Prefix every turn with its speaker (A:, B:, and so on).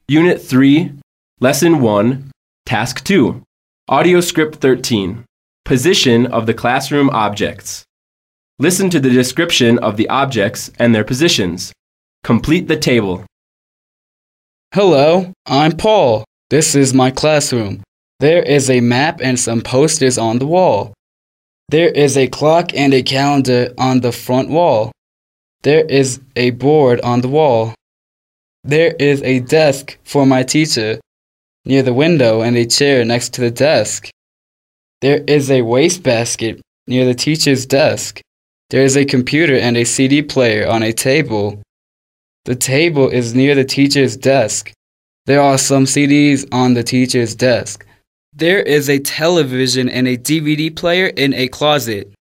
A: Unit 3, Lesson 1, Task 2, Audio Script 13, Position of the Classroom Objects. Listen to the description of the objects and their positions. Complete the table.
B: Hello, I'm Paul. This is my classroom. There is a map and some posters on the wall. There is a clock and a calendar on the front wall. There is a board on the wall. There is a desk for my teacher near the window and a chair next to the desk. There is a wastebasket near the teacher's desk. There is a computer and a CD player on a table. The table is near the teacher's desk. There are some CDs on the teacher's desk. There is a television and a DVD player in a closet.